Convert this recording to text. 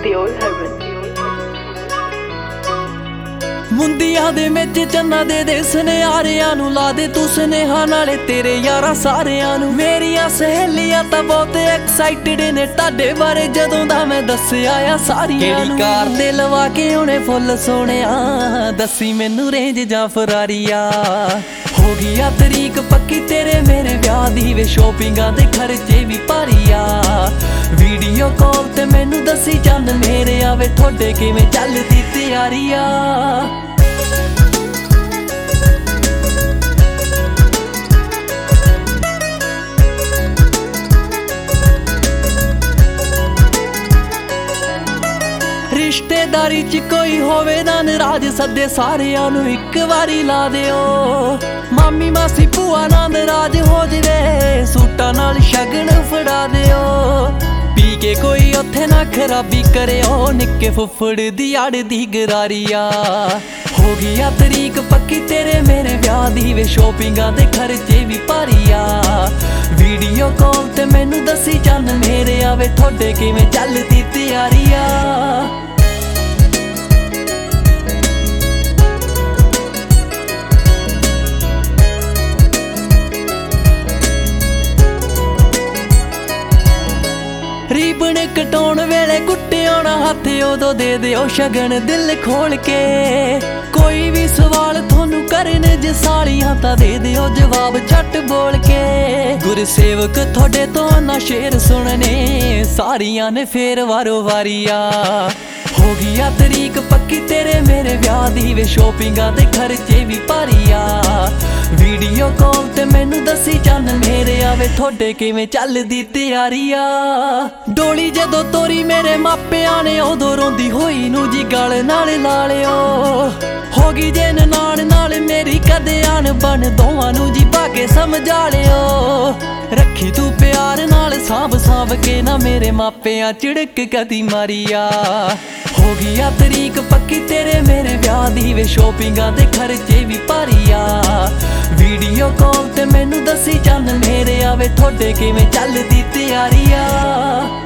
Pure Heaven। ਮੁੰਦੀਆਂ ਦੇ ਵਿੱਚ ਚੰਨਾ ਦੇ ਸੁਨਿਆਰਿਆਂ ਨੂੰ ਲਾ ਦੇ ਤੂੰ ਸੁਨੇਹਾ ਨਾਲੇ ਤੇਰੇ ਯਾਰਾਂ ਸਾਰਿਆਂ ਨੂੰ। ਮੇਰੀਆਂ ਸਹੇਲੀਆਂ ਤਾਂ ਬਹੁਤ ਐਕਸਾਈਟਡ ਨੇ ਤੁਹਾਡੇ ਬਾਰੇ ਜਦੋਂ ਦਾ ਮੈਂ ਦੱਸਿਆ ਆ ਸਾਰੀਆਂ ਨੂੰ। ਕਿਹੜੀ ਕਾਰ ਤੇ ਲਵਾ ਕੇ ਉਹਨੇ ਫੁੱਲ ਸੋਹਣਿਆ ਦੱਸੀ ਮੈਨੂੰ ਰੇਂਜ ਜਾਂ ਫਰਾਰੀ ਆ। ਹੋ ਗਈ ਆ ਤਰੀਕ ਪੱਕੀ ਤੇਰੇ ਮੇਰੇ ਵਿਆਹ ਦੀ ਵੇ ਸ਼ੋਪਿੰਗਾਂ ਦੇ ਖਰਚੇ ਵੀ ਭਾਰੀ ਆ। ਵੀਡੀਓ ਕਾਲ ਤੇ ਮੈਨੂੰ ਦੱਸੀ ਚੰਨ ਮੇਰੇ ਆਵੇ ਤੁਹਾਡੇ ਕਿਵੇਂ ਚੱਲਦੀ ਤਿਆਰੀ ਆ। ਰਿਸ਼ਤੇਦਾਰੀ ਚ ਕੋਈ ਹੋਵੇ ਨਾ ਨਾਰਾਜ਼ ਸੱਦੇ ਸਾਰਿਆਂ ਨੂੰ ਇੱਕ ਵਾਰੀ ਲਾ ਦਿਓ। ਮਾਮੀ ਮਾਸੀ ਭੂਆ ਨਾਲ ਨਾਰਾਜ਼ ਹੋ ਜਵੇ ਸੂਟਾਂ ਨਾਲ ਸ਼ਗਨ ਫੜਾ ਦਿਓ। ਪੀ ਕੇ ਕੋਈ ਉੱਥੇ ਨਾ ਖਰਾਬੀ ਕਰਿਓ ਨਿੱਕੇ ਫੁੱਫੜ ਦੀ ਆੜ ਦੀ ਗਰਾਰੀ ਆ। ਹੋ ਗਈ ਆ ਤਰੀਕ ਪੱਕੀ ਤੇਰੇ ਮੇਰੇ ਵਿਆਹ ਦੀ ਵੇ ਸ਼ੋਪਿੰਗਾਂ ਦੇ ਖਰਚੇ ਵੀ ਭਾਰੀ ਆ। ਵੀਡੀਓ ਕਾਲ ਤੇ ਮੈਨੂੰ ਦੱਸੀ ਚੰਨ ਮੇਰੇ ਆਵੇ ਤੁਹਾਡੇ ਕਿਵੇਂ ਚੱਲਦੀ ਤਿਆਰੀ ਆ। ਰੀਬਨ ਕਟਾਉਣ ਵੇਲੇ ਕੁੱਟਿਆ ਨਾ ਹੱਥ ਉਦੋਂ ਦੇ ਦਿਓ ਸ਼ਗਨ ਦਿਲ ਖੋਲ ਕੇ। ਕੋਈ ਵੀ ਸਵਾਲ ਤੁਹਾਨੂੰ ਕਰਨ ਜੇ ਸਾਲੀਆਂ ਤਾਂ ਦੇ ਦਿਓ ਜਵਾਬ ਛੱਟ ਬੋਲ ਕੇ। ਗੁਰਸੇਵਕ ਤੁਹਾਡੇ ਤੋਂ ਨਾ ਸ਼ੇਰ ਸੁਣਨੇ ਸਾਰੀਆਂ ਨੇ ਫੇਰ ਵਾਰੋ ਵਾਰੀ ਆ। ਹੋ ਗਈ ਆ ਤਰੀਕ ਪੱਕੀ ਤੇਰੇ ਮੇਰੇ ਵਿਆਹ ਦੀ ਵੇ ਸ਼ੋਪਿੰਗਾਂ ਦੇ ਖਰਚੇ ਵੀ ਭਾਰੀ ਆ। ਵੀਡੀਓ ਕਾਲ ਤੇ ਮੈਨੂੰ ਦੱਸੀ ਚੰਨ ਮੇਰੇ ਆਵੇ ਤੁਹਾਡੇ ਕਿਵੇਂ ਚੱਲਦੀ ਤਿਆਰੀ ਆ। ਡੋਲੀ ਜਦੋਂ ਤੋਰੀ ਮੇਰੇ ਮਾਪਿਆਂ ਨੇ ਉਦੋਂ ਰੋਂਦੀ ਹੋਈ ਨੂੰ ਜੀ ਗਲ ਨਾਲ ਲਾ ਲਿਓ। ਹੋ ਗਈ ਜੇ ਨਨਾਣ ਨਾਲ ਮੇਰੀ ਕਦੇ ਆਣ ਬਣ ਦੋਵਾਂ ਨੂੰ ਜੀ ਪਾ ਕੇ ਸਮਝਾ ਲਿਓ। ਰੱਖੀ ਤੂੰ ਪਿਆਰ ਨਾਲ ਸਾਂਭ ਕੇ ਨਾ ਮੇਰੇ ਮਾਪਿਆਂ ਝਿੜਕ ਕਦੀ ਮਾਰੀ ਆ। ਹੋ ਗਈ ਆ ਤਰੀਕ ਪੱਕੀ ਤੇਰੇ ਮੇਰੇ ਵਿਆਹ ਦੀ ਵੇ ਸ਼ੋਪਿੰਗਾਂ ਦੇ ਖਰਚੇ ਵੀ ਭਾਰੀ ਆ। ਵੀਡੀਓ ਕਾਲ ਤੇ ਮੈਨੂੰ ਦੱਸੀ ਚੰਨ ਮੇਰੇ ਆਵੇ ਤੁਹਾਡੇ ਕਿਵੇਂ ਚੱਲਦੀ ਤਿਆਰੀ ਆ।